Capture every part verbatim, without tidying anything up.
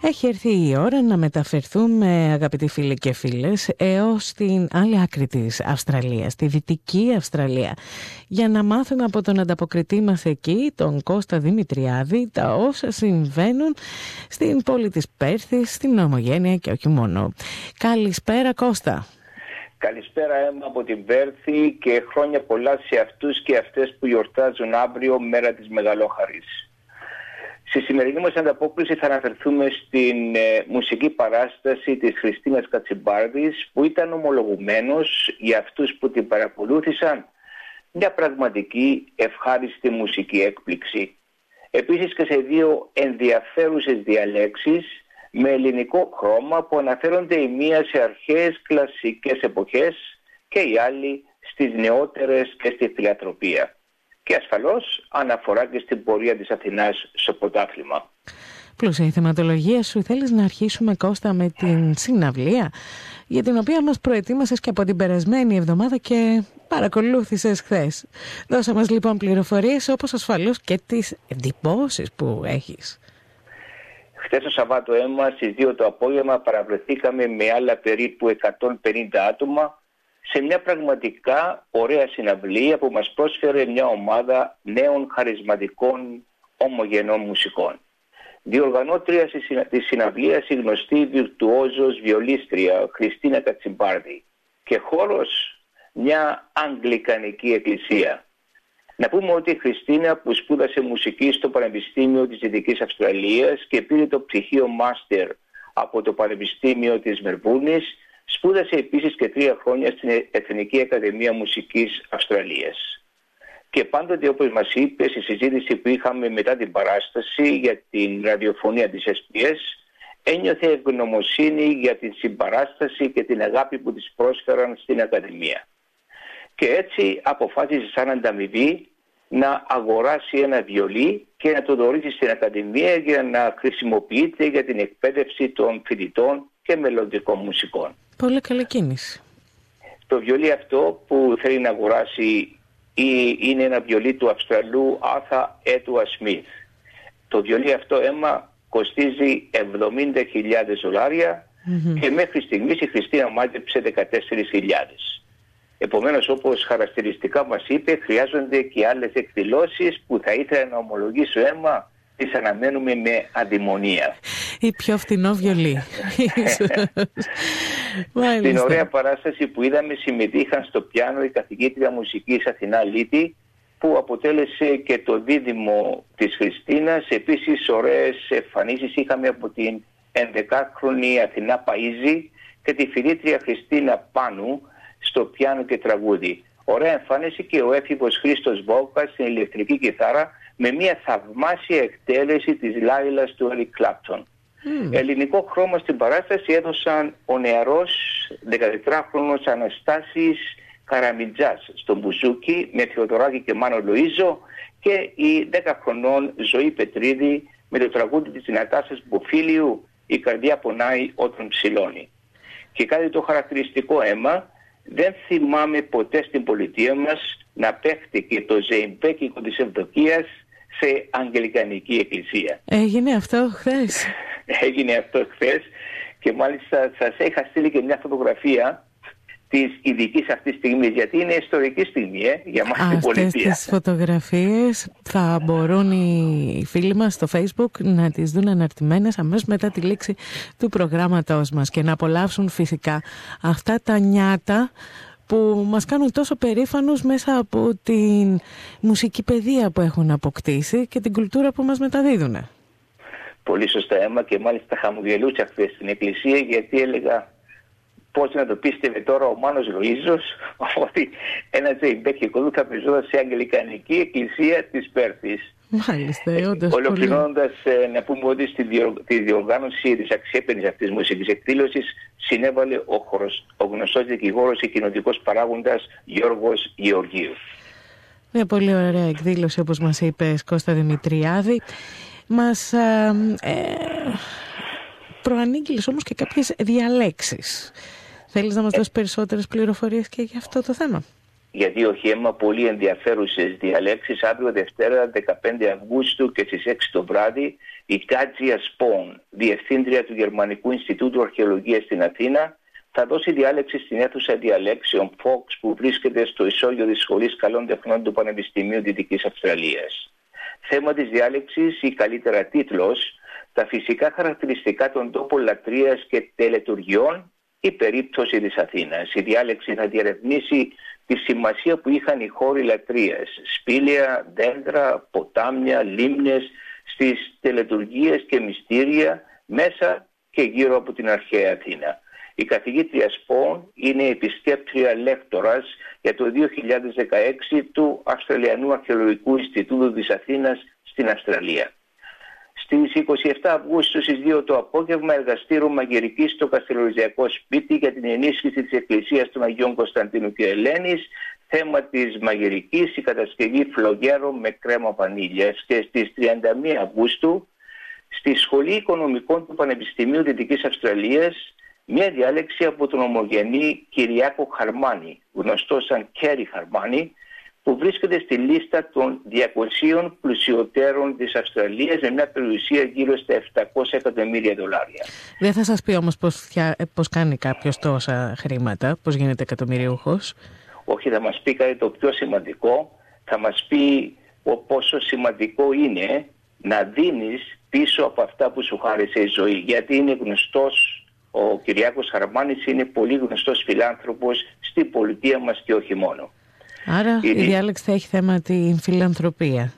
Έχει έρθει η ώρα να μεταφερθούμε, αγαπητοί φίλοι και φίλες, έως την άλλη άκρη της Αυστραλίας, τη Δυτική Αυστραλία, για να μάθουμε από τον ανταποκριτή μας εκεί, τον Κώστα Δημητριάδη, τα όσα συμβαίνουν στην πόλη της Πέρθης, στην Ομογένεια και όχι μόνο. Καλησπέρα, Κώστα. Καλησπέρα, Έμμα, από την Πέρθη, και χρόνια πολλά σε αυτούς και αυτές που γιορτάζουν αύριο, μέρα της Μεγαλόχαρης. Στη σημερινή μας ανταπόκριση θα αναφερθούμε στην ε, μουσική παράσταση της Χριστίνας Κατσιμπάρδης, που ήταν ομολογουμένος για αυτούς που την παρακολούθησαν μια πραγματική ευχάριστη μουσική έκπληξη. Επίσης και σε δύο ενδιαφέρουσες διαλέξεις με ελληνικό χρώμα που αναφέρονται η μία σε αρχαίες κλασικές εποχές και η άλλη στις νεότερες και στη φιλανθρωπία. Και ασφαλώς αναφορά και στην πορεία της Αθηνάς στο πρωτάθλημα. Πλούσια η θεματολογία σου. Θέλεις να αρχίσουμε, Κώστα, με την συναυλία για την οποία μας προετοίμασες και από την περασμένη εβδομάδα και παρακολούθησες χθες. Δώσα μας λοιπόν πληροφορίες, όπως ασφαλώς και τις εντυπώσεις που έχεις. Χθες το Σαββάτο, Έμμα, στις δύο το απόγευμα παραβρεθήκαμε με άλλα περίπου εκατόν πενήντα άτομα σε μια πραγματικά ωραία συναυλία που μας πρόσφερε μια ομάδα νέων χαρισματικών ομογενών μουσικών. Διοργανώτρια της συναυλίας η γνωστή βιρτουόζος βιολίστρια Χριστίνα Κατσιμπάρδη και χώρος μια αγγλικανική εκκλησία. Να πούμε ότι η Χριστίνα, που σπούδασε μουσική στο Πανεπιστήμιο της Δυτικής Αυστραλίας και πήρε το πτυχίο Μάστερ από το Πανεπιστήμιο της Μελβούρνης, σπούδασε επίσης και τρία χρόνια στην Εθνική Ακαδημία Μουσικής Αυστραλίας. Και πάντοτε, όπως μας είπε στη συζήτηση που είχαμε μετά την παράσταση για την ραδιοφωνία της ες μπι ες, ένιωθε ευγνωμοσύνη για την συμπαράσταση και την αγάπη που της πρόσφεραν στην Ακαδημία. Και έτσι αποφάσισε σαν ανταμοιβή να αγοράσει ένα βιολί και να το δωρήσει στην Ακαδημία για να χρησιμοποιείται για την εκπαίδευση των φοιτητών και μελλοντικών μουσικών. Πολύ καλή κίνηση. Το βιολί αυτό που θέλει να αγοράσει είναι ένα βιολί του Αυστραλού Άρθα Έτουα Σμιθ. Το βιολί αυτό, Έμμα, κοστίζει εβδομήντα χιλιάδες δολάρια mm-hmm. και μέχρι στιγμής η Χριστίνα μάζεψε δεκατέσσερις χιλιάδες. Επομένως, όπως χαρακτηριστικά μας είπε, χρειάζονται και άλλες εκδηλώσεις που θα ήθελα να ομολογήσω, Έμμα, τις αναμένουμε με αντιμονία. Ή πιο φτηνό βιολί. Στην ωραία παράσταση που είδαμε συμμετείχαν στο πιάνο η καθηγήτρια μουσικής Αθηνά Λίτη, που αποτέλεσε και το δίδυμο της Χριστίνας. Επίσης ωραίες εμφανίσεις είχαμε από την ενδεκάχρονη Αθηνά Παΐζη και τη φιλήτρια Χριστίνα Πάνου στο πιάνο και τραγούδι. Ωραία εμφάνιση και ο έφηβος Χρήστος Βόκας στην ηλεκτρική κιθάρα με μια θαυμάσια εκτέλεση της Λάιλας του Έρικ Κλάπτον. Mm. Ελληνικό χρώμα στην παράσταση έδωσαν ο νεαρός δεκατετράχρονος Αναστάσης Καραμιτζάς στο μπουζούκι με Θεοδωράκη και Μάνο Λοΐζο και η δέκαχρονών Ζωή Πετρίδη με το τραγούδι της Νατάσας Μποφίλιου «Η καρδιά πονάει όταν ψηλώνει». Και κάτι το χαρακτηριστικό, Έμμα, δεν θυμάμαι ποτέ στην πολιτεία μας να παίχτηκε το ζεϊμπέκικο της Ευδοκίας σε αγγλικανική εκκλησία. Έγινε αυτό χθες. Έγινε αυτό χθες και μάλιστα σας είχα στείλει και μια φωτογραφία της ειδικής αυτής στιγμής, γιατί είναι ιστορική στιγμή ε, για μας την πολιτεία. Αυτές τις φωτογραφίες θα μπορούν οι φίλοι μας στο Facebook να τις δουν αναρτημένες αμέσως μετά τη λήξη του προγράμματός μας και να απολαύσουν φυσικά αυτά τα νιάτα που μας κάνουν τόσο περήφανους μέσα από την μουσική παιδεία που έχουν αποκτήσει και την κουλτούρα που μας μεταδίδουν. Πολύ σωστά, Έμμα, και μάλιστα χαμογελούσα χθες στην εκκλησία, γιατί έλεγα πώς να το πίστευε τώρα ο Μάνος Λοΐζος ότι ένα ζεϊμπέκικο του θα πεζόταν σε αγγλικανική εκκλησία της Πέρθης. Μάλιστα, όντως. Ολοκληρώνοντας, πολύ... να πούμε ότι στη διοργ... τη διοργάνωση της αξιέπαινης αυτής μουσικής εκδήλωσης συνέβαλε ο, χωρος... ο γνωστός δικηγόρος και κοινοτικός παράγοντας Γιώργος Γεωργίου. Μια πολύ ωραία εκδήλωση, όπως μας είπες, Κώστα Δημητριάδη. Μας ε, ε, προανήγγειλες όμως και κάποιες διαλέξεις. Θέλεις να μας δώσεις περισσότερες πληροφορίες και για αυτό το θέμα? Γιατί όχι, Έμμα, πολύ ενδιαφέρουσες διαλέξεις. Αύριο Δευτέρα δεκαπέντε Αυγούστου και στις έξι το βράδυ η Κάτζια Σπον, διευθύντρια του Γερμανικού Ινστιτούτου Αρχαιολογίας στην Αθήνα, θα δώσει διάλεξη στην αίθουσα διαλέξεων Fox που βρίσκεται στο ισόγειο της Σχολής Καλών Τεχνών του Πανεπιστημίου Δυτικής Αυστραλίας. Θέμα της διάλεξης ή καλύτερα τίτλος, τα φυσικά χαρακτηριστικά των τόπων λατρείας και τελετουργιών, η περίπτωση της Αθήνας. Η διάλεξη θα διερευνήσει τη σημασία που είχαν οι χώροι λατρείας, σπήλαια, δέντρα, ποτάμια, λίμνες, στις τελετουργίες και μυστήρια μέσα και γύρω από την αρχαία Αθήνα. Η καθηγήτρια Σπον είναι επισκέπτρια λέκτορας για το δύο χιλιάδες δεκαέξι του Αυστραλιανού Αρχαιολογικού Ινστιτούτου της Αθήνας στην Αυστραλία. Στις είκοσι επτά Αυγούστου στις δύο το απόγευμα, εργαστήριο μαγειρικής στο Καστελοριζιακό Σπίτι για την ενίσχυση της Εκκλησίας των Αγίων Κωνσταντίνου και Ελένης. Θέμα της μαγειρικής η κατασκευή φλογέρων με κρέμα βανίλιας. Και στις τριάντα μία Αυγούστου στη Σχολή Οικονομικών του Πανεπιστημίου Δυτικής Αυστραλίας μια διάλεξη από τον ομογενή Κυριάκο Χαρμάνη, γνωστό σαν Κέρι Χαρμάνη, που βρίσκεται στη λίστα των διακοσίων πλουσιωτέρων της Αυστραλίας με μια περιουσία γύρω στα επτακόσια εκατομμύρια δολάρια. Δεν θα σας πει όμως πώς, πώς κάνει κάποιος τόσα χρήματα, πώς γίνεται εκατομμυριούχος. Όχι, θα μας πει κάτι το πιο σημαντικό, θα μας πει πόσο σημαντικό είναι να δίνεις πίσω από αυτά που σου χάρισε η ζωή. Γιατί είναι γνωστός, ο Κυριάκος Χαρμάνης είναι πολύ γνωστός φιλάνθρωπος στην πολιτεία μας και όχι μόνο. Άρα είναι... η διάλεξη θα έχει θέμα την φιλανθρωπία.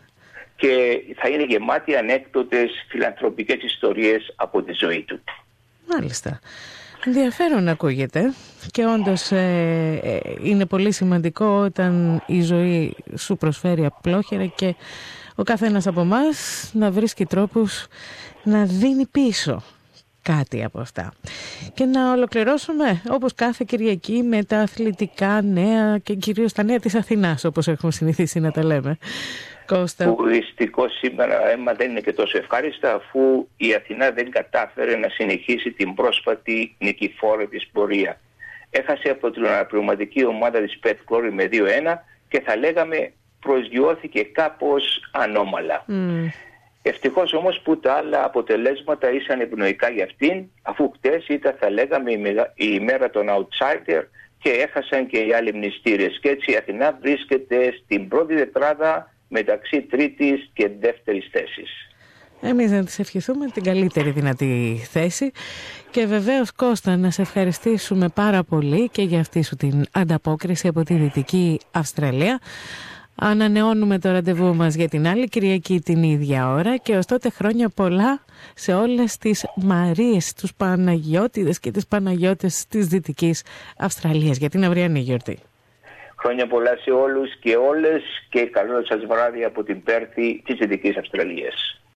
Και θα είναι γεμάτη ανέκδοτες φιλανθρωπικές ιστορίες από τη ζωή του. Μάλιστα. Ενδιαφέρον ακούγεται και όντως ε, ε, είναι πολύ σημαντικό όταν η ζωή σου προσφέρει απλόχερα και ο καθένας από εμάς να βρίσκει τρόπους να δίνει πίσω κάτι από αυτά. Και να ολοκληρώσουμε όπως κάθε Κυριακή με τα αθλητικά νέα και κυρίως τα νέα της Αθηνάς, όπως έχουμε συνηθίσει να τα λέμε. Κώστα. Που δυστυχώς σήμερα αίμα δεν είναι και τόσο ευχάριστα, αφού η Αθηνά δεν κατάφερε να συνεχίσει την πρόσφατη νικηφόρα της πορεία. Έχασε από την αναπληρωματική ομάδα της Πετ Glory με δύο ένα και θα λέγαμε προσγειώθηκε κάπως ανώμαλα. Mm. Ευτυχώς όμως που τα άλλα αποτελέσματα ήσαν ευνοϊκά για αυτήν, αφού χτες ήταν θα λέγαμε η ημέρα των outsider και έχασαν και οι άλλοι μνηστήρες. Και έτσι η Αθηνά βρίσκεται στην πρώτη τετράδα μεταξύ τρίτης και δεύτερης θέσης. Εμείς να της ευχηθούμε την καλύτερη δυνατή θέση και βεβαίως Κώστα να σε ευχαριστήσουμε πάρα πολύ και για αυτή σου την ανταπόκριση από τη Δυτική Αυστραλία. Ανανεώνουμε το ραντεβού μας για την άλλη Κυριακή την ίδια ώρα και ως τότε χρόνια πολλά σε όλες τις Μαρίες, τους Παναγιώτιδες και τις Παναγιώτες της Δυτικής Αυστραλίας για την αυριανή γιορτή. Χρόνια πολλά σε όλους και όλες και καλό σας βράδυ από την Πέρθη της Δυτικής Αυστραλίας.